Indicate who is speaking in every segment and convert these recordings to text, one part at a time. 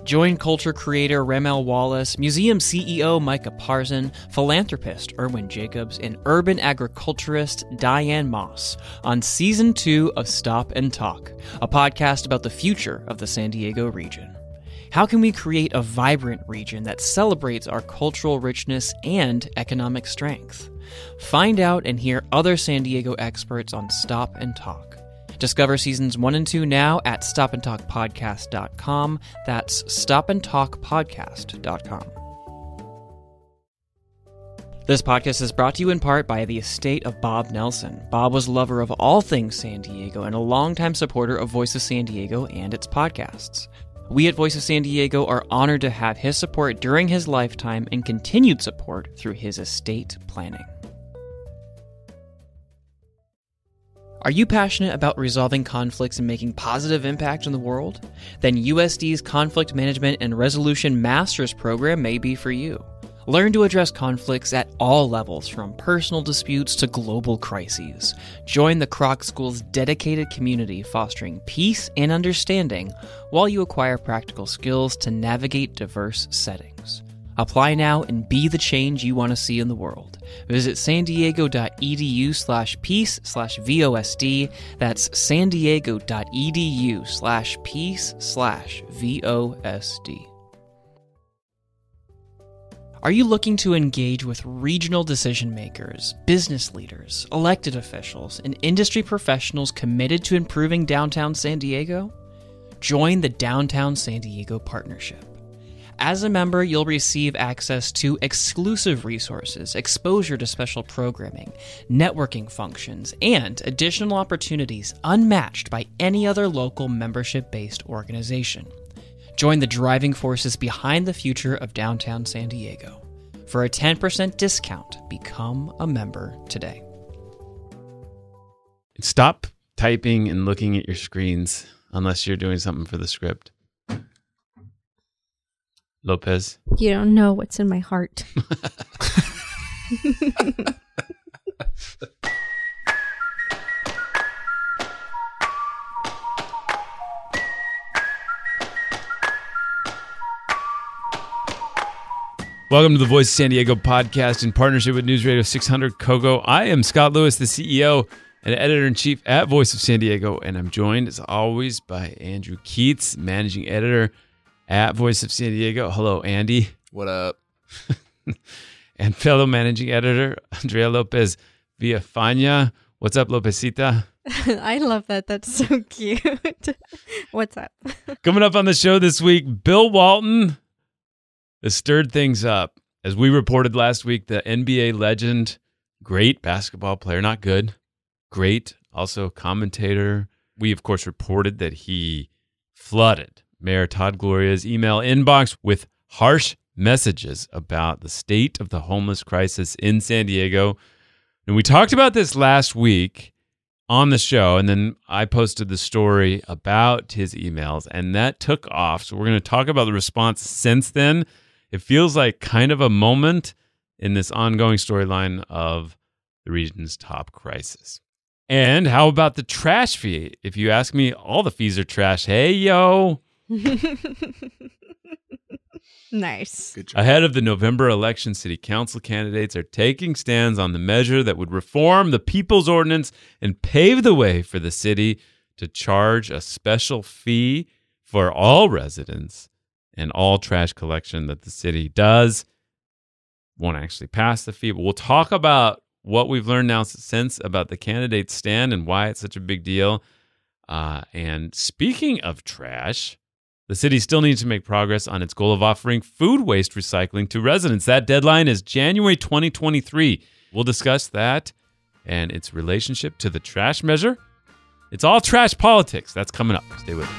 Speaker 1: Join culture creator Ramel Wallace, museum CEO Micah Parson, philanthropist Erwin Jacobs, and urban agriculturist Diane Moss on Season 2 of Stop and Talk, a podcast about the future of the San Diego region. How can we create a vibrant region that celebrates our cultural richness and economic strength? Find out and hear other San Diego experts on Stop and Talk. Discover Seasons 1 and 2 now at stopandtalkpodcast.com. That's stopandtalkpodcast.com. This podcast is brought to you in part by the estate of Bob Nelson. Bob was a lover of all things San Diego and a longtime supporter of Voice of San Diego and its podcasts. We at Voice of San Diego are honored to have his support during his lifetime and continued support through his estate planning. Are you passionate about resolving conflicts and making positive impact in the world? Then USD's Conflict Management and Resolution Master's Program may be for you. Learn to address conflicts at all levels, from personal disputes to global crises. Join the Kroc School's dedicated community fostering peace and understanding while you acquire practical skills to navigate diverse settings. Apply now and be the change you want to see in the world. Visit sandiego.edu/peace/VOSD. That's sandiego.edu/peace/VOSD. Are you looking to engage with regional decision makers, business leaders, elected officials, and industry professionals committed to improving downtown San Diego? Join the Downtown San Diego Partnership. As a member, you'll receive access to exclusive resources, exposure to special programming, networking functions, and additional opportunities unmatched by any other local membership-based organization. Join the driving forces behind the future of downtown San Diego. For a 10% discount, become a member today.
Speaker 2: Stop typing and looking at your screens unless you're doing something for the script. Lopez.
Speaker 3: You don't know what's in my heart.
Speaker 2: Welcome to the Voice of San Diego podcast in partnership with News Radio 600 Kogo. I am Scott Lewis, the CEO and editor-in-chief at Voice of San Diego, and I'm joined, as always, by Andrew Keats, managing editor at Voice of San Diego. Hello, Andy.
Speaker 4: What up?
Speaker 2: And fellow managing editor, Andrea Lopez Villafana. What's up, Lopezita?
Speaker 3: I love that. That's so cute. What's up?
Speaker 2: Coming up on the show this week, Bill Walton has stirred things up. As we reported last week, the NBA legend, great basketball player, not good, great, also commentator. We, of course, reported that he flooded Mayor Todd Gloria's email inbox with harsh messages about the state of the homeless crisis in San Diego. And we talked about this last week on the show, and then I posted the story about his emails, and that took off. So we're going to talk about the response since then. It feels like kind of a moment in this ongoing storyline of the region's top crisis. And how about the trash fee? If you ask me, all the fees are trash. Hey, yo.
Speaker 3: Nice.
Speaker 4: Good job.
Speaker 2: Ahead of the November election, city council candidates are taking stands on the measure that would reform the People's Ordinance and pave the way for the city to charge a special fee for all residents and all trash collection that the city does. Won't actually pass the fee, but we'll talk about what we've learned now since about the candidates' stand and why it's such a big deal. And speaking of trash, the city still needs to make progress on its goal of offering food waste recycling to residents. That deadline is January 2023. We'll discuss that and its relationship to the trash measure. It's all trash politics. That's coming up. Stay with us.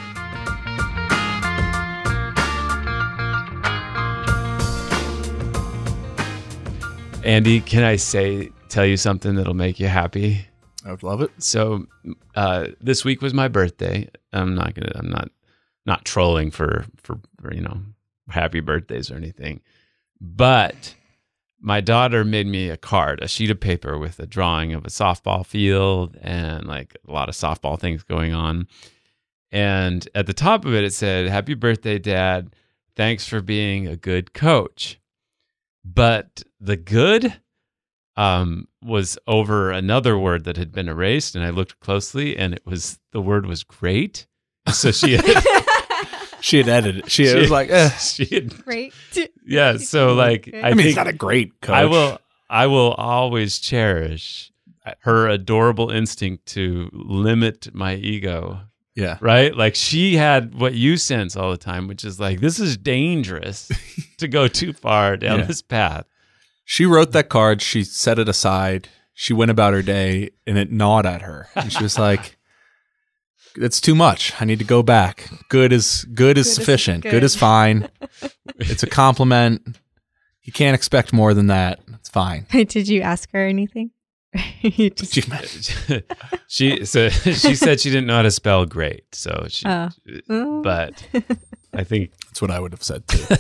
Speaker 2: Andy, can I tell you something that'll make you happy?
Speaker 4: I would love it.
Speaker 2: So, this week was my birthday. I'm not trolling for happy birthdays or anything. But my daughter made me a card, a sheet of paper with a drawing of a softball field and like a lot of softball things going on. And at the top of it, it said, "Happy birthday, Dad. thanks for being a good coach. But the good was over another word that had been erased, and I looked closely, and the word was great. So she had,
Speaker 4: she had edited. She was like,
Speaker 2: she had,
Speaker 3: Great.
Speaker 2: yeah. So like,
Speaker 3: Okay.
Speaker 2: I
Speaker 4: mean,
Speaker 2: think
Speaker 4: he's not a great coach.
Speaker 2: I will always cherish her adorable instinct to limit my ego.
Speaker 4: Yeah.
Speaker 2: Right? Like she had what you sense all the time, which is like, this is dangerous to go too far down this path.
Speaker 4: She wrote that card. She set it aside. She went about her day, and it gnawed at her. And she was like, "It's too much. I need to go back. Good is sufficient. Good is fine. It's a compliment. You can't expect more than that. It's fine."
Speaker 3: Did you ask her anything? You just-
Speaker 2: she said she didn't know how to spell great. So she,
Speaker 3: Oh.
Speaker 2: but I think
Speaker 4: That's what I would have said too.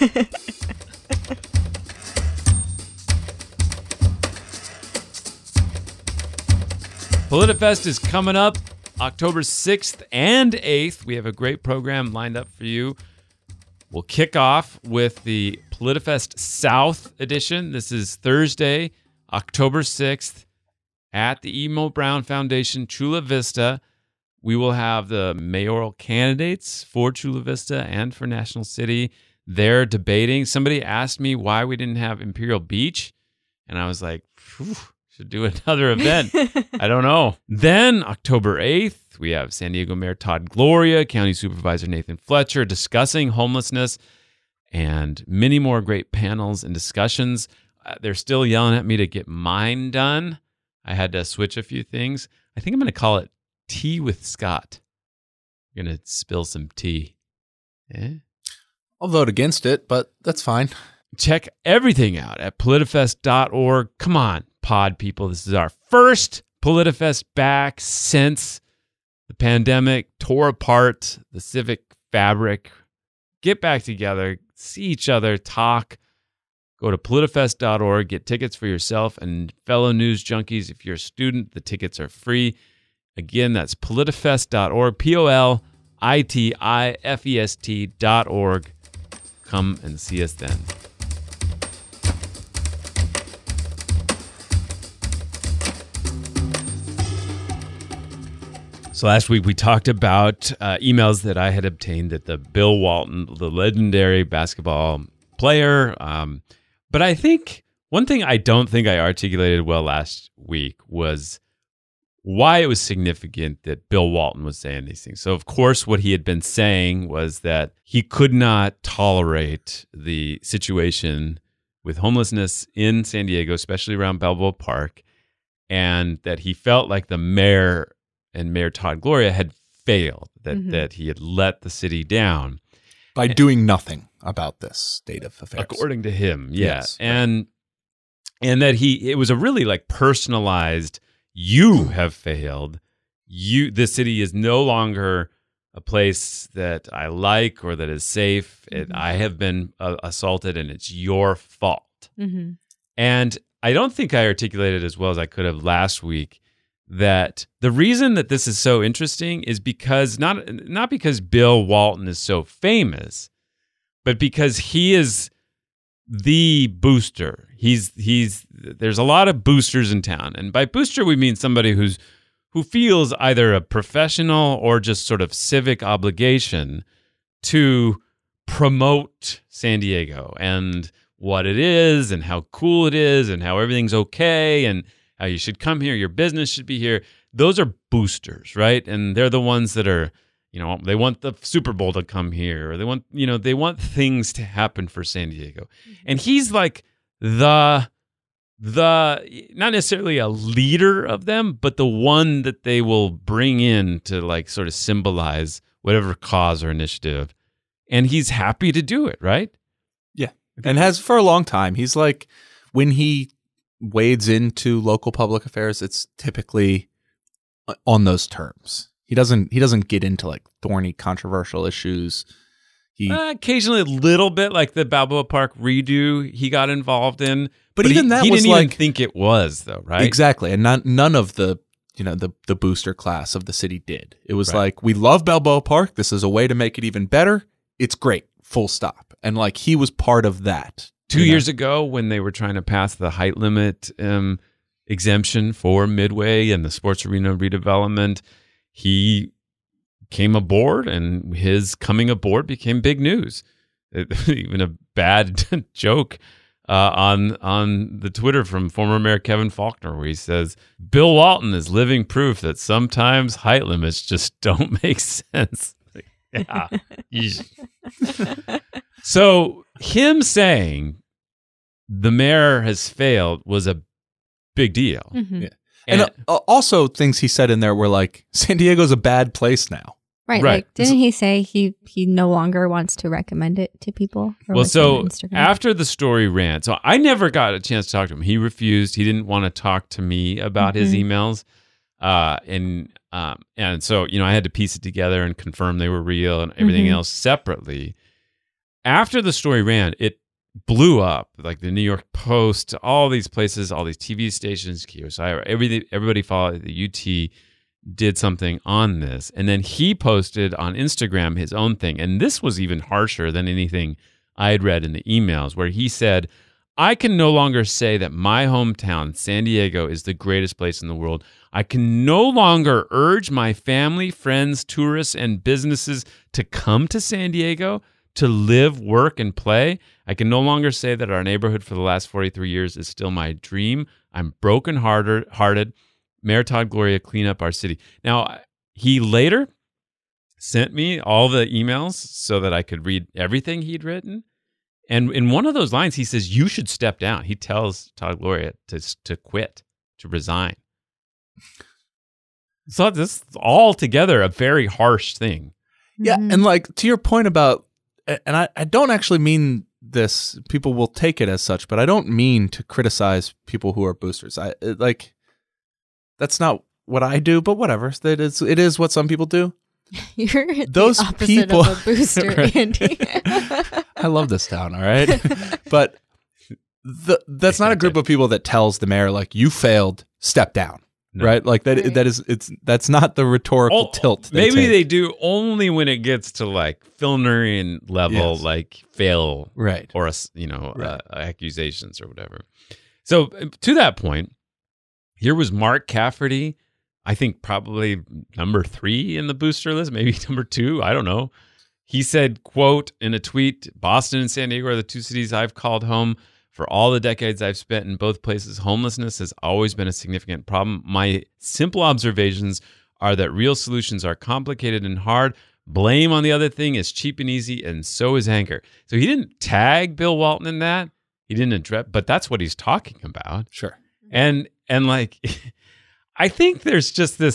Speaker 2: PolitiFest is coming up October 6th and 8th. We have a great program lined up for you. We'll kick off with the PolitiFest South edition. This is Thursday, October 6th at the Emo Brown Foundation, Chula Vista. We will have the mayoral candidates for Chula Vista and for National City. They're debating. Somebody asked me why we didn't have Imperial Beach, and I was like, phew. Should do another event. I don't know. Then October 8th, we have San Diego Mayor Todd Gloria, County Supervisor Nathan Fletcher discussing homelessness and many more great panels and discussions. They're still yelling at me to get mine done. I had to switch a few things. I think I'm going to call it Tea with Scott. I'm going to spill some tea.
Speaker 4: I'll vote against it, but that's fine.
Speaker 2: Check everything out at politifest.org. Come on, pod people. This is our first PolitiFest back since the pandemic tore apart the civic fabric. Get back together, see each other, talk. Go to politifest.org, get tickets for yourself and fellow news junkies. If you're a student, the tickets are free. Again, that's politifest.org, politifest.org. Come and see us then. So last week we talked about emails that I had obtained that the Bill Walton, the legendary basketball player. But I think one thing I don't think I articulated well last week was why it was significant that Bill Walton was saying these things. So, of course, what he had been saying was that he could not tolerate the situation with homelessness in San Diego, especially around Balboa Park, and that he felt like the mayor and Mayor Todd Gloria had failed, that he had let the city down.
Speaker 4: By doing nothing about this state of affairs.
Speaker 2: According to him, yeah.
Speaker 4: Yes,
Speaker 2: and that it was a really like personalized, you have failed. The city is no longer a place that I like or that is safe. I have been assaulted and it's your fault.
Speaker 3: Mm-hmm.
Speaker 2: And I don't think I articulated as well as I could have last week that the reason that this is so interesting is because not because Bill Walton is so famous, but because he is the booster. There's a lot of boosters in town. And by booster, we mean somebody who feels either a professional or just sort of civic obligation to promote San Diego and what it is and how cool it is and how everything's okay and how you should come here, your business should be here. Those are boosters, right? And they're the ones that are, they want the Super Bowl to come here, or they want things to happen for San Diego. And he's like the not necessarily a leader of them, but the one that they will bring in to like sort of symbolize whatever cause or initiative. And he's happy to do it, right?
Speaker 4: Yeah. And has for a long time. He's like, when he wades into local public affairs, it's typically on those terms. He doesn't get into like thorny, controversial issues.
Speaker 2: Occasionally a little bit, like the Balboa Park redo he got involved in.
Speaker 4: But even that
Speaker 2: he
Speaker 4: was
Speaker 2: didn't
Speaker 4: like,
Speaker 2: even think it was though, right?
Speaker 4: Exactly. And none of the the booster class of the city did. It was like, we love Balboa Park. This is a way to make it even better. It's great. full stop. And like he was part of that.
Speaker 2: 2 years ago, when they were trying to pass the height limit exemption for Midway and the sports arena redevelopment, he came aboard, and his coming aboard became big news. Even a bad joke on the Twitter from former Mayor Kevin Faulconer, where he says, Bill Walton is living proof that sometimes height limits just don't make sense. Yeah. So him saying the mayor has failed was a big deal.
Speaker 3: Mhm.
Speaker 4: Yeah. And also things he said in there were like, San Diego's a bad place now.
Speaker 3: Right.
Speaker 2: Right.
Speaker 3: Like, didn't he say he no longer wants to recommend it to people? Or
Speaker 2: Well,
Speaker 3: was it
Speaker 2: so
Speaker 3: on Instagram?
Speaker 2: after the story ran, so I never got a chance to talk to him. He refused. He didn't want to talk to me about his emails. And so, I had to piece it together and confirm they were real and everything else separately. After the story ran, it blew up, like the New York Post, all these places, all these TV stations, KSI, everybody followed the UT, did something on this. And then he posted on Instagram his own thing. And this was even harsher than anything I had read in the emails, where he said, I can no longer say that my hometown, San Diego, is the greatest place in the world. I can no longer urge my family, friends, tourists, and businesses to come to San Diego to live, work, and play. I can no longer say that our neighborhood for the last 43 years is still my dream. I'm broken-hearted. Mayor Todd Gloria, clean up our city. Now, he later sent me all the emails so that I could read everything he'd written. And in one of those lines, he says, you should step down. He tells Todd Gloria to quit, to resign. So this is altogether a very harsh thing.
Speaker 4: Yeah. And like to your point about, and I don't actually mean this, people will take it as such, but I don't mean to criticize people who are boosters. That's not what I do, but whatever. It is what some people do.
Speaker 3: You're
Speaker 4: Those
Speaker 3: the opposite
Speaker 4: people-
Speaker 3: of a booster,
Speaker 4: Right.
Speaker 3: Andy.
Speaker 4: I love this town, all right? But that's not a group of people that tells the mayor, like, you failed, step down.
Speaker 2: No.
Speaker 4: Right? Like
Speaker 3: Right.
Speaker 4: that's not the rhetorical tilt.
Speaker 2: Maybe
Speaker 4: take.
Speaker 2: they do only when it gets to like Filnerian level,
Speaker 4: Yes.
Speaker 2: like fail
Speaker 4: Right.
Speaker 2: or
Speaker 4: Right.
Speaker 2: accusations or whatever. So to that point, here was Mark Cafferty, I think probably number 3 in the booster list, maybe number 2. I don't know. He said, quote, in a tweet, Boston and San Diego are the 2 cities I've called home. For all the decades I've spent in both places, homelessness has always been a significant problem. My simple observations are that real solutions are complicated and hard. Blame on the other thing is cheap and easy, and so is anger. So he didn't tag Bill Walton in that. He didn't address, but that's what he's talking about.
Speaker 4: Sure.
Speaker 2: And like, I think there's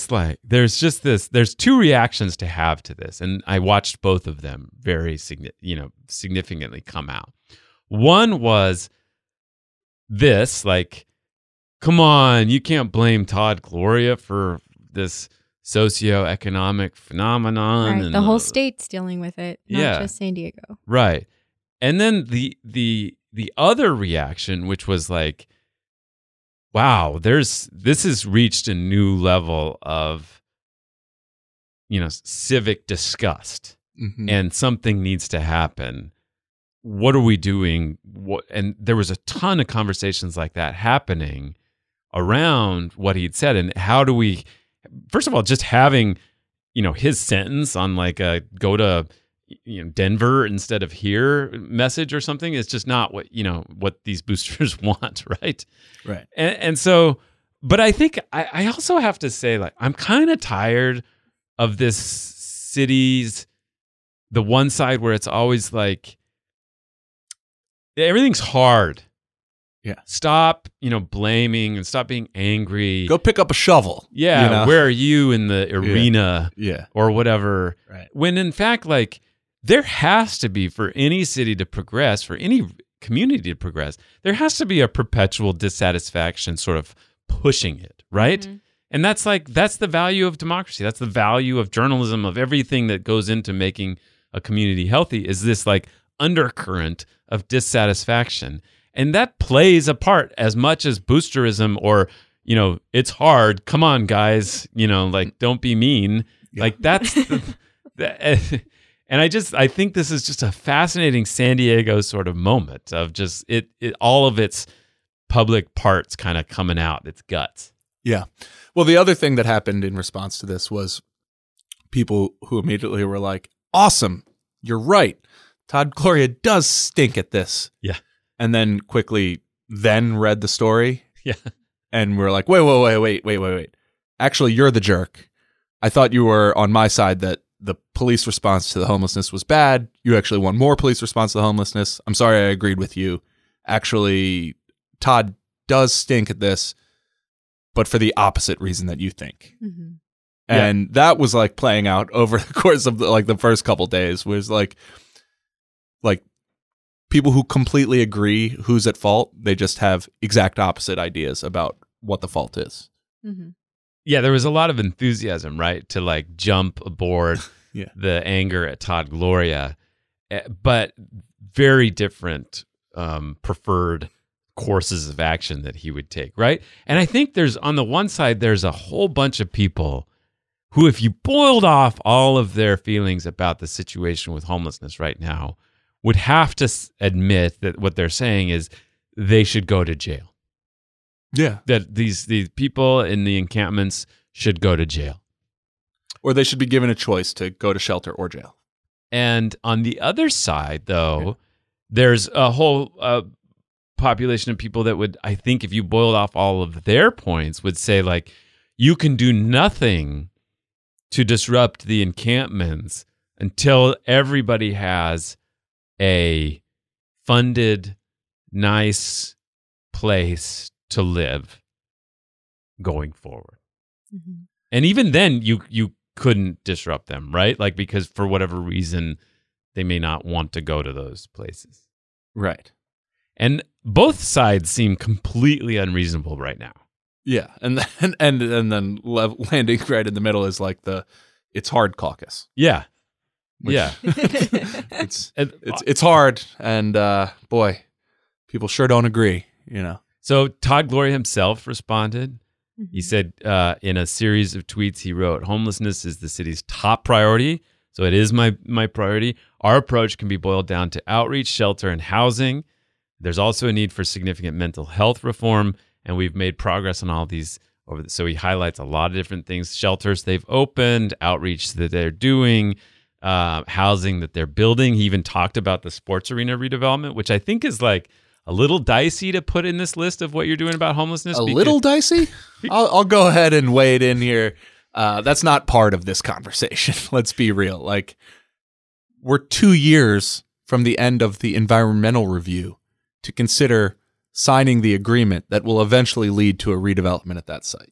Speaker 2: 2 reactions to have to this. And I watched both of them very significantly come out. One was this, like, come on, you can't blame Todd Gloria for this socioeconomic phenomenon.
Speaker 3: Right.
Speaker 2: And
Speaker 3: The whole state's dealing with it, not
Speaker 2: Yeah.
Speaker 3: just San Diego.
Speaker 2: Right. And then the other reaction, which was like, wow, this has reached a new level of, civic disgust,
Speaker 4: Mhm.
Speaker 2: and something needs to happen. What are we doing? And there was a ton of conversations like that happening around what he'd said. And how do we, first of all, just having, his sentence on like a go to, Denver instead of here message or something is just not what these boosters want. Right.
Speaker 4: Right.
Speaker 2: And so, but I think I also have to say, like, I'm kind of tired of this city's, the one side where it's always like, everything's hard.
Speaker 4: Yeah.
Speaker 2: Stop, blaming and stop being angry.
Speaker 4: Go pick up a shovel.
Speaker 2: Yeah. Where are you in the arena
Speaker 4: Yeah.
Speaker 2: or whatever?
Speaker 4: Right.
Speaker 2: When in fact, like, there has to be, for any city to progress, for any community to progress, there has to be a perpetual dissatisfaction sort of pushing it, right?
Speaker 3: Mm-hmm.
Speaker 2: And that's the value of democracy. That's the value of journalism, of everything that goes into making a community healthy, is this like undercurrent of dissatisfaction. And that plays a part as much as boosterism or, it's hard. Come on, guys, like, don't be mean.
Speaker 4: Yeah.
Speaker 2: Like, that's And I think this is just a fascinating San Diego sort of moment of just it all of its public parts kind of coming out, its guts.
Speaker 4: Yeah. Well, the other thing that happened in response to this was people who immediately were like, awesome, you're right. Todd Gloria does stink at this.
Speaker 2: Yeah.
Speaker 4: And then quickly read the story.
Speaker 2: Yeah.
Speaker 4: And we're like, wait. Actually, you're the jerk. I thought you were on my side that the police response to the homelessness was bad. You actually want more police response to the homelessness. I'm sorry I agreed with you. Actually, Todd does stink at this, but for the opposite reason that you think.
Speaker 3: Mm-hmm.
Speaker 4: And that was like playing out over the course of the first couple days, was like people who completely agree who's at fault. They just have exact opposite ideas about what the fault is.
Speaker 3: Mm-hmm.
Speaker 2: Yeah, there was a lot of enthusiasm, right, to like jump aboard the anger at Todd Gloria, but very different preferred courses of action that he would take, right? And I think there's, on the one side, there's a whole bunch of people who, if you boiled off all of their feelings about the situation with homelessness right now, would have to admit that what they're saying is they should go to jail.
Speaker 4: Yeah.
Speaker 2: That these people in the encampments should go to jail.
Speaker 4: Or they should be given a choice to go to shelter or jail.
Speaker 2: And on the other side, though, there's a whole population of people that would, I think, if you boiled off all of their points, would say, like, you can do nothing to disrupt the encampments until everybody has a funded, nice place to live going forward.
Speaker 3: Mm-hmm.
Speaker 2: And even then, you couldn't disrupt them, right? Like, because for whatever reason, they may not want to go to those places.
Speaker 4: Right.
Speaker 2: And both sides seem completely unreasonable right now.
Speaker 4: Yeah. And then landing right in the middle is like it's hard caucus.
Speaker 2: Yeah.
Speaker 4: Which,
Speaker 2: yeah.
Speaker 4: It's hard. And boy, people sure don't agree, you know.
Speaker 2: So Todd Gloria himself responded.
Speaker 3: Mm-hmm.
Speaker 2: He said in a series of tweets, he wrote, "Homelessness is the city's top priority. So it is my priority. Our approach can be boiled down to outreach, shelter, and housing. There's also a need for significant mental health reform, and we've made progress on all these." So he highlights a lot of different things: shelters they've opened, outreach that they're doing, housing that they're building. He even talked about the sports arena redevelopment, which I think is like a little dicey to put in this list of what you're doing about homelessness.
Speaker 4: Little dicey? I'll go ahead and wade in here. That's not part of this conversation. Let's be real. Like, we're 2 years from the end of the environmental review to consider signing the agreement that will eventually lead to a redevelopment at that site.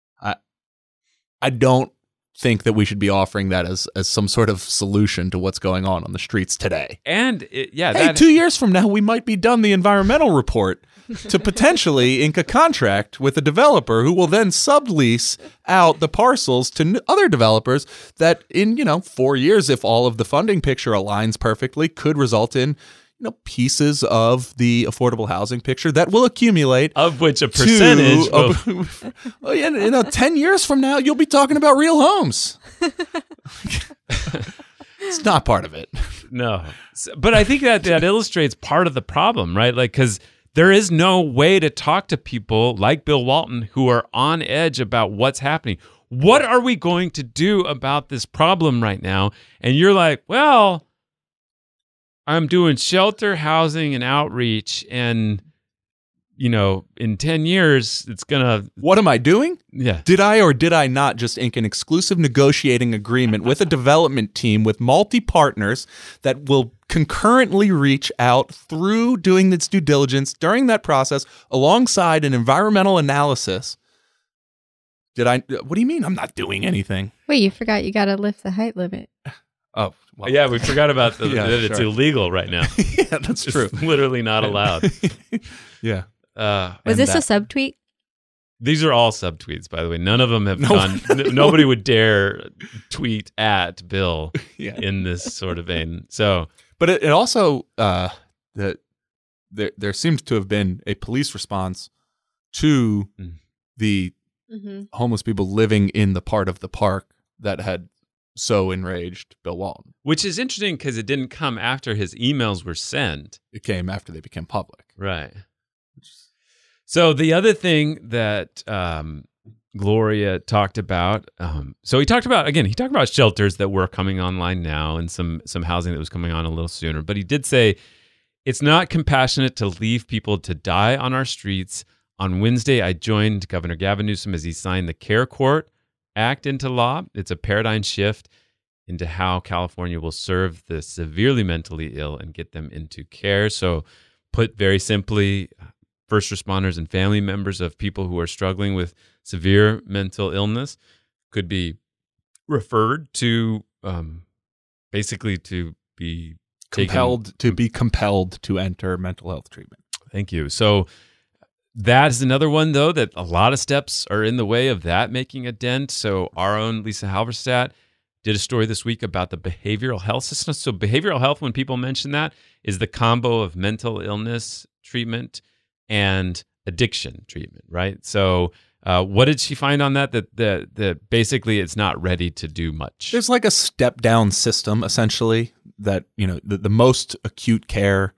Speaker 4: I don't think that we should be offering that as some sort of solution to what's going on the streets today.
Speaker 2: And
Speaker 4: 2 years from now, we might be done the environmental report to potentially ink a contract with a developer who will then sublease out the parcels to other developers that in 4 years, if all of the funding picture aligns perfectly, could result in pieces of the affordable housing picture that will accumulate,
Speaker 2: of which a percentage
Speaker 4: will 10 years from now, you'll be talking about real homes. It's not part of it.
Speaker 2: No. But I think that illustrates part of the problem, right? Like, because there is no way to talk to people like Bill Walton who are on edge about what's happening. What are we going to do about this problem right now? And you're like, well, I'm doing shelter, housing, and outreach, and in 10 years, it's gonna.
Speaker 4: What am I doing?
Speaker 2: Yeah.
Speaker 4: Did I or did I not just ink an exclusive negotiating agreement with a development team with multi-partners that will concurrently reach out through doing its due diligence during that process alongside an environmental analysis? What do you mean I'm not doing anything?
Speaker 3: Wait, you forgot you got to lift the height limit.
Speaker 4: Oh, well.
Speaker 2: Yeah, we forgot about that it's
Speaker 4: sure.
Speaker 2: illegal right now.
Speaker 4: Yeah, that's
Speaker 2: It's
Speaker 4: true.
Speaker 2: literally not allowed.
Speaker 4: Yeah.
Speaker 3: Was this a subtweet?
Speaker 2: These are all subtweets, by the way. None of them have gone. Nobody would dare tweet at Bill in this sort of vein. So,
Speaker 4: but it also there seems to have been a police response to the homeless people living in the part of the park that had so enraged Bill Walton.
Speaker 2: Which is interesting because it didn't come after his emails were sent.
Speaker 4: It came after they became public.
Speaker 2: Right. So the other thing that Gloria talked about, so he talked about shelters that were coming online now and some housing that was coming on a little sooner. But he did say it's not compassionate to leave people to die on our streets. On Wednesday, I joined Governor Gavin Newsom as he signed the CARE Court Act into law. It's a paradigm shift into how California will serve the severely mentally ill and get them into care. So put very simply, first responders and family members of people who are struggling with severe mental illness could be referred to, basically to be
Speaker 4: compelled to enter mental health treatment.
Speaker 2: Thank you. So that is another one, though, that a lot of steps are in the way of that making a dent. So our own Lisa Halverstadt did a story this week about the behavioral health system. So behavioral health, when people mention that, is the combo of mental illness treatment and addiction treatment, right? So what did she find on that? That basically it's not ready to do much.
Speaker 4: There's like a step down system, essentially, that, the most acute care,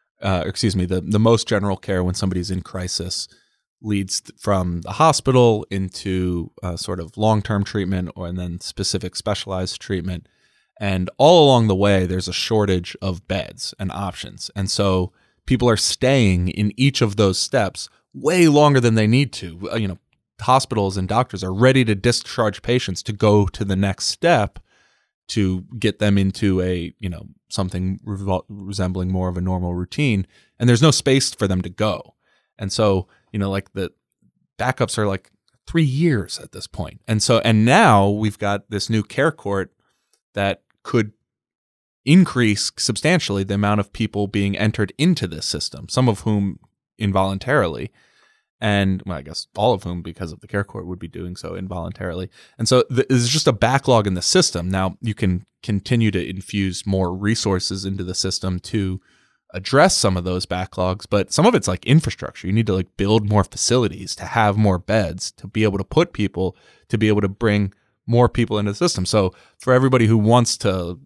Speaker 4: the most general care when somebody's in crisis leads from the hospital into sort of long-term treatment and then specific specialized treatment. And all along the way, there's a shortage of beds and options. And so people are staying in each of those steps way longer than they need to. Hospitals and doctors are ready to discharge patients to go to the next step to get them into a, something resembling more of a normal routine. And there's no space for them to go. And so, like the backups are like 3 years at this point. And now we've got this new CARE Court that could increase substantially the amount of people being entered into this system, some of whom involuntarily, and I guess all of whom, because of the CARE Court, would be doing so involuntarily. And so there's just a backlog in the system. Now you can continue to infuse more resources into the system to address some of those backlogs, but some of it's like infrastructure. You need to build more facilities to have more beds, to be able to put people, to be able to bring more people into the system. So for everybody who wants to,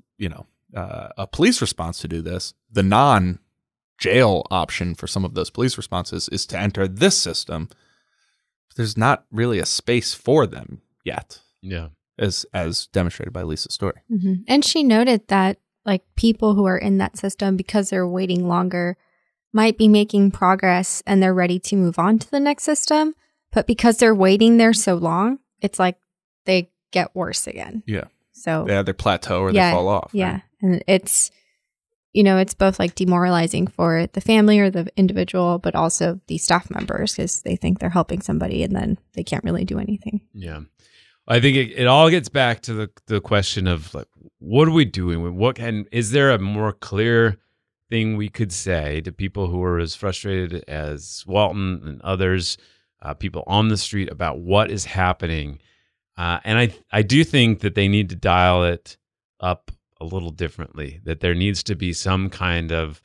Speaker 4: a police response to do this, the non-jail option for some of those police responses is to enter this system. There's not really a space for them yet.
Speaker 2: Yeah.
Speaker 4: As demonstrated by Lisa's story.
Speaker 3: Mm-hmm. And she noted that people who are in that system, because they're waiting longer, might be making progress and they're ready to move on to the next system. But because they're waiting there so long, it's like they get worse again.
Speaker 4: Yeah.
Speaker 3: So
Speaker 4: they either plateau or they fall off.
Speaker 3: Yeah.
Speaker 4: Right?
Speaker 3: And it's, it's both demoralizing for the family or the individual, but also the staff members because they think they're helping somebody and then they can't really do anything.
Speaker 2: Yeah. I think it all gets back to the question of what are we doing? Is there a more clear thing we could say to people who are as frustrated as Walton and others, people on the street, about what is happening? And I do think that they need to dial it up a little differently, that there needs to be some kind of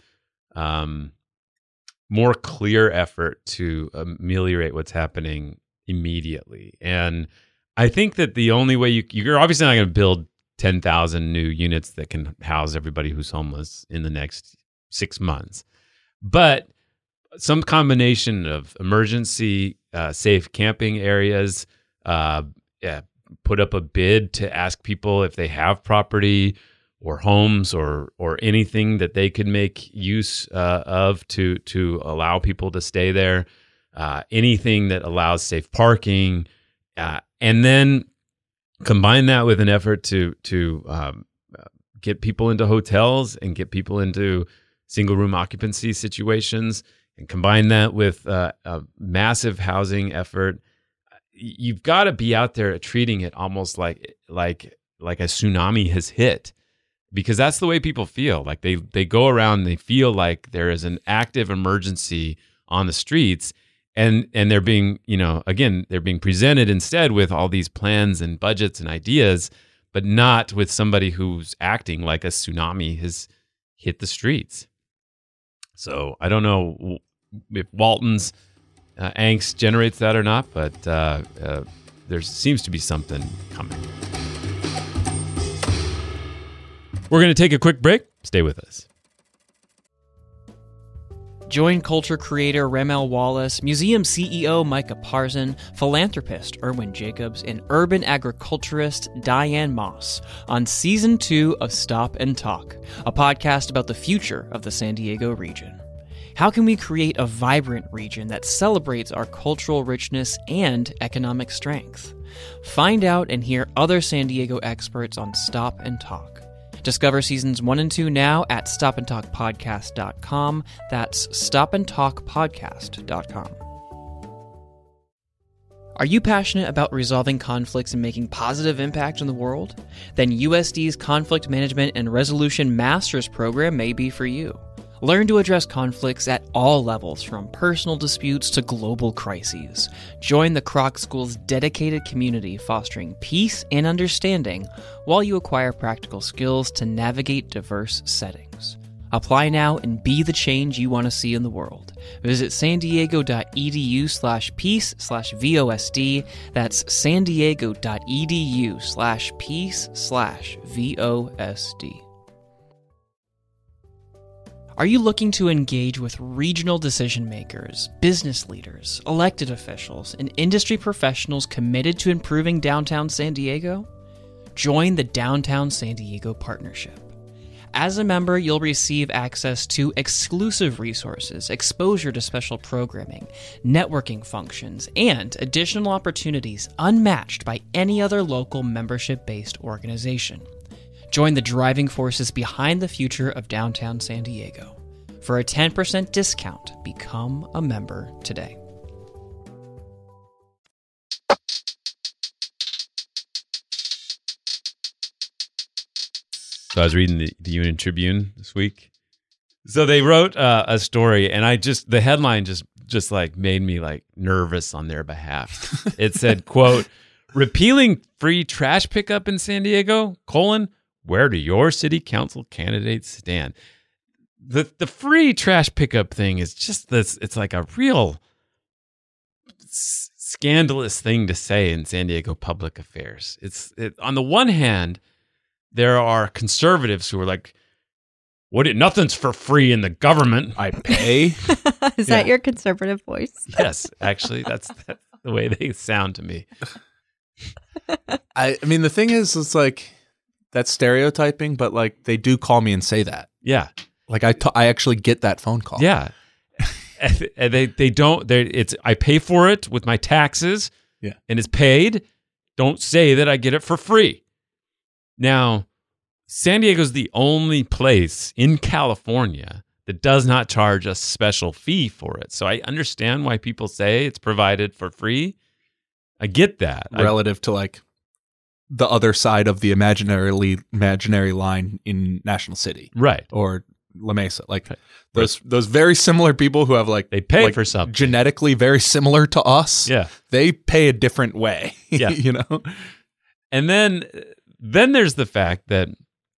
Speaker 2: more clear effort to ameliorate what's happening immediately. And I think that the only way you're obviously not going to build 10,000 new units that can house everybody who's homeless in the next 6 months, but some combination of emergency safe camping areas, put up a bid to ask people if they have property or homes or anything that they could make use of to allow people to stay there, anything that allows safe parking, and then combine that with an effort to get people into hotels and get people into single room occupancy situations, and combine that with a massive housing effort. You've got to be out there treating it almost like a tsunami has hit, because that's the way people feel. Like they go around, they feel like there is an active emergency on the streets, and they're being, they're being presented instead with all these plans and budgets and ideas, but not with somebody who's acting like a tsunami has hit the streets. So I don't know if Walton's angst generates that or not, but there seems to be something coming. We're going to take a quick break. Stay with us.
Speaker 1: Join culture creator Ramel Wallace, museum CEO Micah Parson, philanthropist Erwin Jacobs, and urban agriculturist Diane Moss on Season 2 of Stop and Talk, a podcast about the future of the San Diego region. How can we create a vibrant region that celebrates our cultural richness and economic strength? Find out and hear other San Diego experts on Stop and Talk. Discover seasons 1 and 2 now at stopandtalkpodcast.com. That's stopandtalkpodcast.com. Are you passionate about resolving conflicts and making positive impact in the world? Then USD's Conflict Management and Resolution Master's Program may be for you. Learn to address conflicts at all levels, from personal disputes to global crises. Join the Kroc School's dedicated community fostering peace and understanding while you acquire practical skills to navigate diverse settings. Apply now and be the change you want to see in the world. Visit sandiego.edu/peace/VOSD. That's sandiego.edu/peace/VOSD. Are you looking to engage with regional decision makers, business leaders, elected officials, and industry professionals committed to improving downtown San Diego? Join the Downtown San Diego Partnership. As a member, you'll receive access to exclusive resources, exposure to special programming, networking functions, and additional opportunities unmatched by any other local membership-based organization. Join the driving forces behind the future of downtown San Diego. For a 10% discount, become a member today.
Speaker 2: So I was reading the Union Tribune this week. So they wrote a story, and the headline just like made me like nervous on their behalf. It said, quote, "Repealing free trash pickup in San Diego, : where do your city council candidates stand?" The free trash pickup thing is just this. It's like a real scandalous thing to say in San Diego public affairs. On the one hand, there are conservatives who are like, nothing's for free in the government.
Speaker 4: I pay.
Speaker 3: Is that your conservative voice?
Speaker 2: Yes, actually, that's the way they sound to me.
Speaker 4: I mean, the thing is, it's like, that's stereotyping, but like they do call me and say that.
Speaker 2: Yeah.
Speaker 4: Like I actually get that phone call.
Speaker 2: Yeah. And they don't, I pay for it with my taxes.
Speaker 4: Yeah.
Speaker 2: And it's paid. Don't say that I get it for free. Now, San Diego's the only place in California that does not charge a special fee for it. So I understand why people say it's provided for free. I get that.
Speaker 4: Relative to like the other side of the imaginary line in National City.
Speaker 2: Right.
Speaker 4: Or La Mesa. Like those very similar people who have like
Speaker 2: they pay for something
Speaker 4: genetically very similar to us.
Speaker 2: Yeah.
Speaker 4: They pay a different way.
Speaker 2: Yeah.
Speaker 4: You know?
Speaker 2: And then there's the fact that,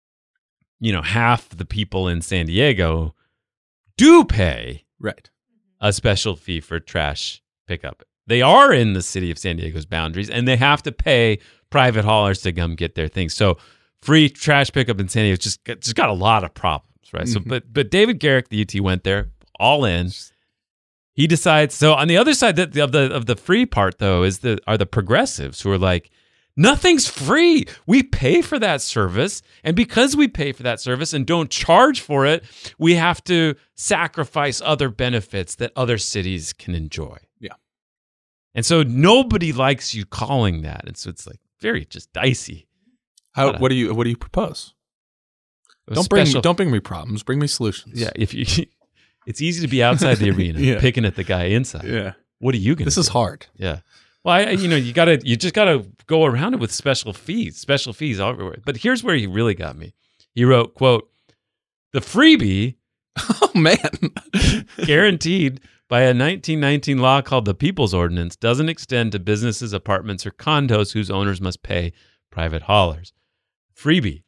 Speaker 2: half the people in San Diego do pay
Speaker 4: right
Speaker 2: a special fee for trash pickup. They are in the city of San Diego's boundaries, and they have to pay private haulers to come get their things. So free trash pickup in San Diego just got a lot of problems, right? Mm-hmm. So, but David Garrick, the UT, went there all in. He decides. So on the other side of the free part, though, are the progressives who are like, nothing's free. We pay for that service, and because we pay for that service and don't charge for it, we have to sacrifice other benefits that other cities can enjoy.
Speaker 4: Yeah.
Speaker 2: And so nobody likes you calling that. And so it's like very just dicey.
Speaker 4: What do you propose? Don't bring me problems. Bring me solutions.
Speaker 2: Yeah, it's easy to be outside the arena picking at the guy inside.
Speaker 4: Yeah.
Speaker 2: What are you going to do?
Speaker 4: This is hard.
Speaker 2: Yeah. Well, you just gotta go around it with special fees everywhere. But here's where he really got me. He wrote, quote, "The freebie,
Speaker 4: oh man,
Speaker 2: guaranteed by a 1919 law called the People's Ordinance, doesn't extend to businesses, apartments, or condos whose owners must pay private haulers. Freebie."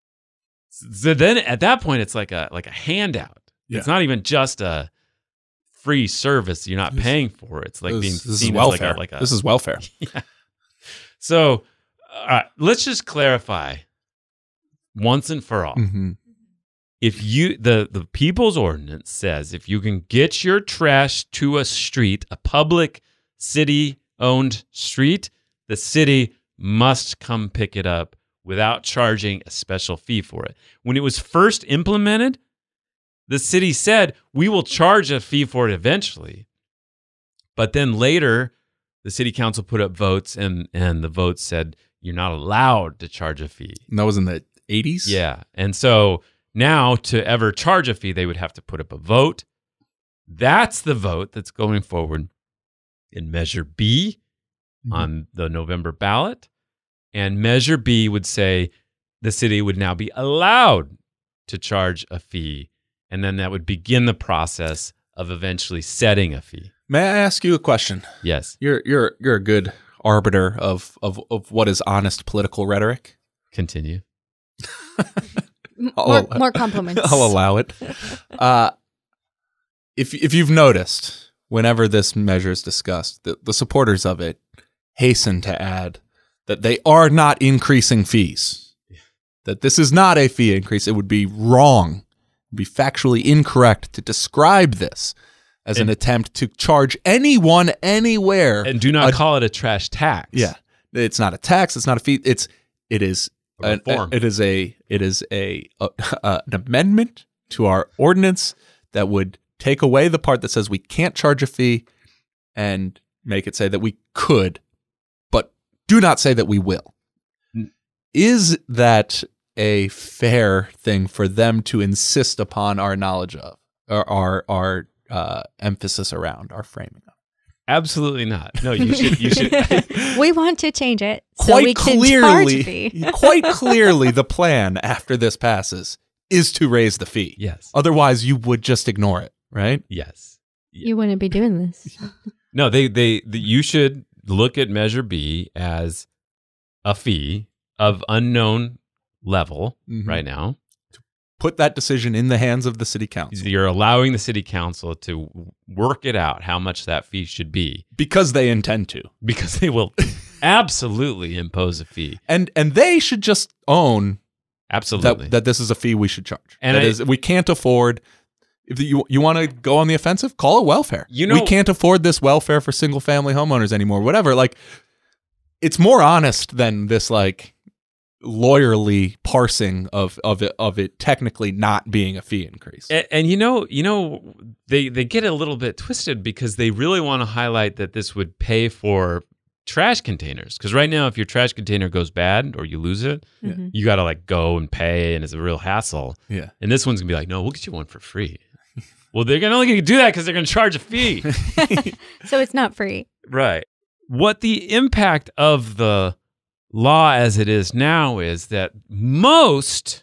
Speaker 2: So then at that point, it's like a handout. Yeah. It's not even just a free service you're not paying for. It's like being seen as
Speaker 4: welfare.
Speaker 2: like a
Speaker 4: this is welfare.
Speaker 2: Yeah. So let's just clarify once and for all.
Speaker 4: Mhm.
Speaker 2: If you the people's ordinance says if you can get your trash to a street, a public city-owned street, the city must come pick it up without charging a special fee for it. When it was first implemented, the city said, we will charge a fee for it eventually. But then later, the city council put up votes, and the votes said, you're not allowed to charge a fee.
Speaker 4: And that was in the 80s?
Speaker 2: Yeah. And so now to ever charge a fee, they would have to put up a vote. That's the vote that's going forward in Measure B on the November ballot. And Measure B would say the city would now be allowed to charge a fee. And then that would begin the process of eventually setting a fee.
Speaker 4: May I ask you a question?
Speaker 2: Yes.
Speaker 4: You're a good arbiter of what is honest political rhetoric.
Speaker 2: Continue.
Speaker 3: More compliments.
Speaker 4: I'll allow it. If you've noticed, whenever this measure is discussed, the supporters of it hasten to add that they are not increasing fees. That this is not a fee increase. It would be wrong, it would be factually incorrect to describe this as an attempt to charge anyone anywhere.
Speaker 2: And do not call it a trash tax.
Speaker 4: Yeah, it's not a tax. It's not a fee. It is
Speaker 2: a reform.
Speaker 4: It is an amendment to our ordinance that would take away the part that says we can't charge a fee and make it say that we could, but do not say that we will. Is that a fair thing for them to insist upon our knowledge of, or our emphasis around, our framing of?
Speaker 2: Absolutely not. No, you should.
Speaker 3: We want to change it so we can charge a fee.
Speaker 4: Quite clearly, the plan after this passes is to raise the fee.
Speaker 2: Yes.
Speaker 4: Otherwise, you would just ignore it, right?
Speaker 2: Yes.
Speaker 3: You wouldn't be doing this.
Speaker 2: No, you should look at Measure B as a fee of unknown level right now.
Speaker 4: Put that decision in the hands of the city council.
Speaker 2: You're allowing the city council to work it out how much that fee should be.
Speaker 4: Because they intend to.
Speaker 2: Because they will absolutely impose a fee.
Speaker 4: And they should just own
Speaker 2: absolutely
Speaker 4: that this is a fee we should charge.
Speaker 2: And
Speaker 4: we can't afford. If you want to go on the offensive, call it welfare. We can't afford this welfare for single family homeowners anymore. Whatever. Like, it's more honest than this like lawyerly parsing of it technically not being a fee increase.
Speaker 2: And they get a little bit twisted because they really want to highlight that this would pay for trash containers. Because right now, if your trash container goes bad or you lose it, you got to like go and pay, and it's a real hassle.
Speaker 4: Yeah.
Speaker 2: And this one's gonna be like, no, we'll get you one for free. Well, they're only gonna do that because they're gonna charge a fee.
Speaker 3: So it's not free.
Speaker 2: Right. What the impact of the law as it is now is that most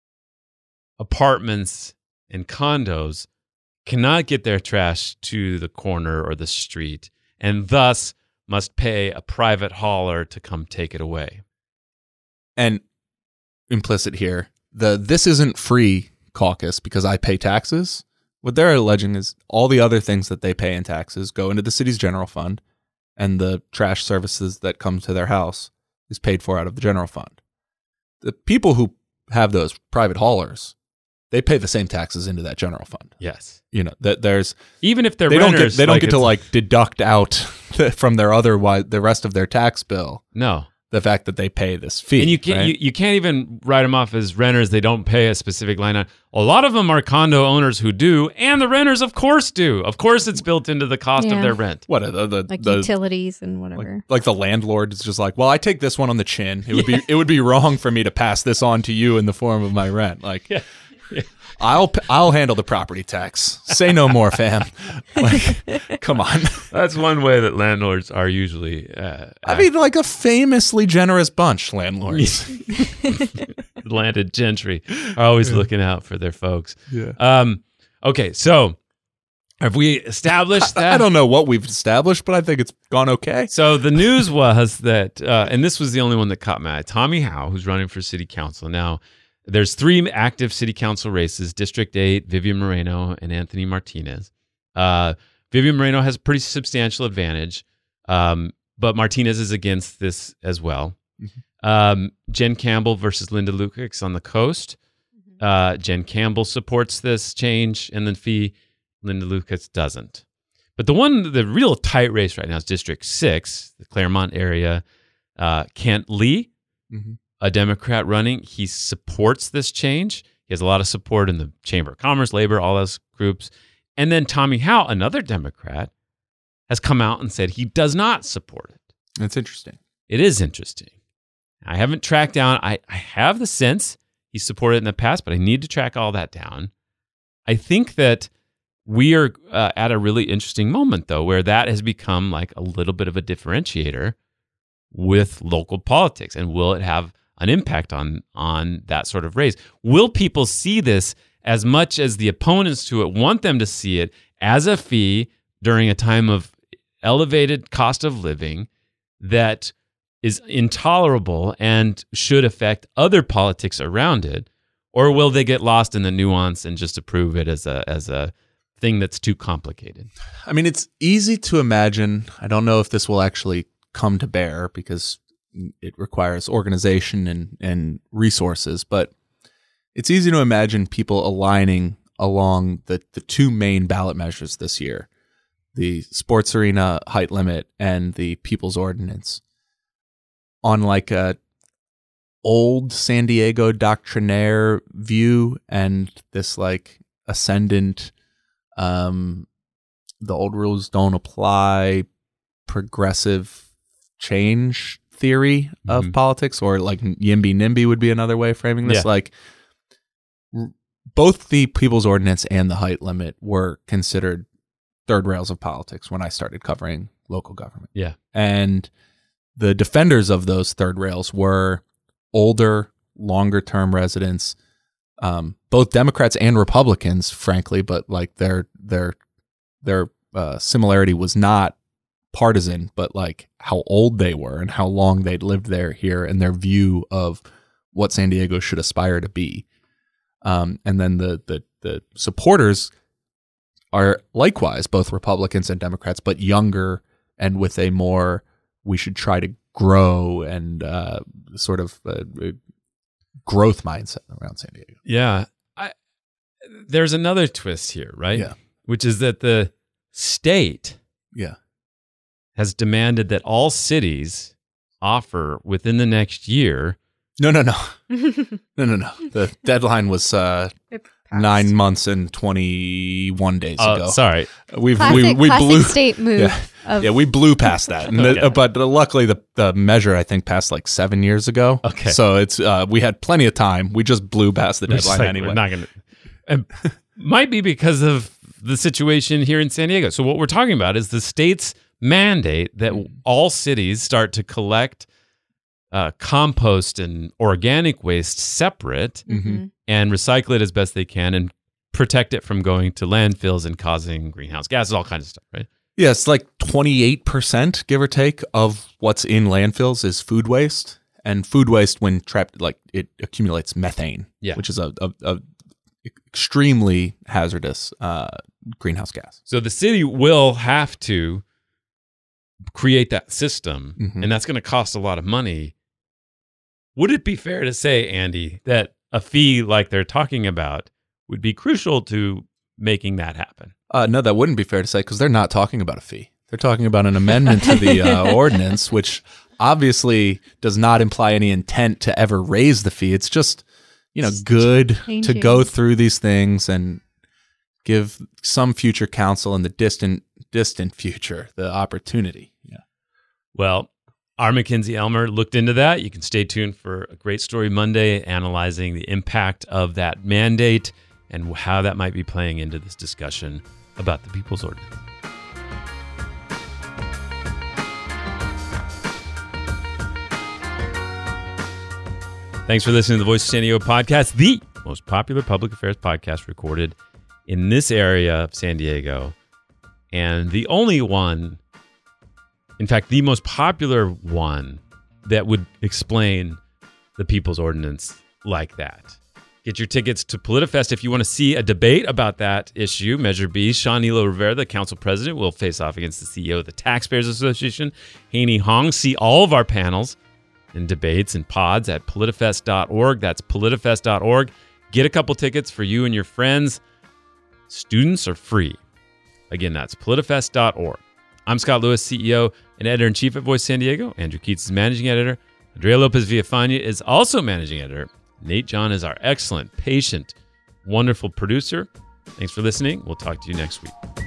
Speaker 2: apartments and condos cannot get their trash to the corner or the street, and thus must pay a private hauler to come take it away.
Speaker 4: And implicit here, this isn't free caucus because I pay taxes. What they're alleging is all the other things that they pay in taxes go into the city's general fund, and the trash services that come to their house is paid for out of the general fund. The people who have those private haulers, they pay the same taxes into that general fund.
Speaker 2: Yes.
Speaker 4: That there's
Speaker 2: even if they're renters,
Speaker 4: they don't get to like deduct out from their the rest of their tax bill.
Speaker 2: No.
Speaker 4: The fact that they pay this fee.
Speaker 2: And you can't you can't even write them off as renters. They don't pay a specific line on. A lot of them are condo owners who do, and the renters of course do. Of course it's built into the cost of their rent.
Speaker 4: What
Speaker 3: like utilities and whatever.
Speaker 4: Like the landlord is just like, well, I take this one on the chin. It would be wrong for me to pass this on to you in the form of my rent. Like I'll handle the property tax. Say no more, fam. Like, come on.
Speaker 2: That's one way that landlords are usually.
Speaker 4: I mean, like a famously generous bunch, landlords.
Speaker 2: Landed gentry are always looking out for their folks.
Speaker 4: Yeah.
Speaker 2: Okay, so have we established that?
Speaker 4: I don't know what we've established, but I think it's gone okay.
Speaker 2: So the news was that, and this was the only one that caught my eye, Tommy Howe, who's running for city council now. There's 3 active city council races, District 8, Vivian Moreno, and Anthony Martinez. Vivian Moreno has a pretty substantial advantage, but Martinez is against this as well. Jen Campbell versus Linda Lukacs on the coast. Jen Campbell supports this change in the fee. Linda Lukacs doesn't. But the real tight race right now is District 6, the Claremont area. Kent Lee, a Democrat running, he supports this change. He has a lot of support in the Chamber of Commerce, Labor, all those groups. And then Tommy Howe, another Democrat, has come out and said he does not support it.
Speaker 4: That's interesting.
Speaker 2: It is interesting. I haven't tracked down. I have the sense he supported it in the past, but I need to track all that down. I think that we are at a really interesting moment, though, where that has become like a little bit of a differentiator with local politics. And will it have an impact on that sort of race? Will people see this as much as the opponents to it want them to see it as a fee during a time of elevated cost of living that is intolerable and should affect other politics around it? Or will they get lost in the nuance and just approve it as a thing that's too complicated?
Speaker 4: I mean, it's easy to imagine. I don't know if this will actually come to bear because it requires organization and resources, but it's easy to imagine people aligning along the two main ballot measures this year, the sports arena height limit and the People's Ordinance, on like a old San Diego doctrinaire view and this like ascendant, the old rules don't apply, progressive change theory of politics, or like YIMBY NIMBY would be another way of framing this.
Speaker 2: Yeah.
Speaker 4: Like both the People's Ordinance and the height limit were considered third rails of politics when I started covering local government.
Speaker 2: Yeah.
Speaker 4: And the defenders of those third rails were older, longer-term residents, both Democrats and Republicans, frankly, but like their similarity was not partisan, but like how old they were and how long they'd lived here and their view of what San Diego should aspire to be. And then the supporters are likewise both Republicans and Democrats, but younger and with a more we should try to grow and sort of growth mindset around San Diego.
Speaker 2: Yeah. There's another twist here, right?
Speaker 4: Yeah.
Speaker 2: Which is that the state has demanded that all cities offer within the next year.
Speaker 4: No. The deadline was 9 months and 21 days ago.
Speaker 2: Sorry.
Speaker 4: We
Speaker 3: blew state move.
Speaker 4: We blew past that.
Speaker 2: Okay.
Speaker 4: But luckily the measure I think passed like 7 years ago.
Speaker 2: Okay.
Speaker 4: So it's we had plenty of time. We just blew past the deadline anyway.
Speaker 2: We're not gonna. Might be because of the situation here in San Diego. So what we're talking about is the state's mandate that all cities start to collect compost and organic waste separate and recycle it as best they can and protect it from going to landfills and causing greenhouse gases, all kinds of stuff, right?
Speaker 4: Yeah, it's like 28%, give or take, of what's in landfills is food waste. And food waste, when trapped, like it accumulates methane, which is a extremely hazardous greenhouse gas.
Speaker 2: So the city will have to create that system, and that's going to cost a lot of money. Would it be fair to say, Andy, that a fee like they're talking about would be crucial to making that happen?
Speaker 4: No, that wouldn't be fair to say because they're not talking about a fee. They're talking about an amendment to the ordinance, which obviously does not imply any intent to ever raise the fee. It's just, good to go through these things and give some future council in the distant future the opportunity. Yeah.
Speaker 2: Well, our Mackenzie Elmer looked into that. You can stay tuned for a great story Monday analyzing the impact of that mandate and how that might be playing into this discussion about the People's Ordinance. Thanks for listening to the Voice of San Diego podcast, the most popular public affairs podcast recorded in this area of San Diego, and the only one, in fact, the most popular one that would explain the People's Ordinance like that. Get your tickets to PolitiFest if you want to see a debate about that issue. Measure B, Sean Nilo Rivera, the council president, will face off against the CEO of the Taxpayers Association, Haney Hong. See all of our panels and debates and pods at politifest.org. That's politifest.org. Get a couple tickets for you and your friends. Students are free. Again, that's politifest.org. I'm Scott Lewis, CEO and editor-in-chief at Voice San Diego. Andrew Keats is managing editor. Andrea Lopez Villafana is also managing editor. Nate John is our excellent, patient, wonderful producer. Thanks for listening. We'll talk to you next week.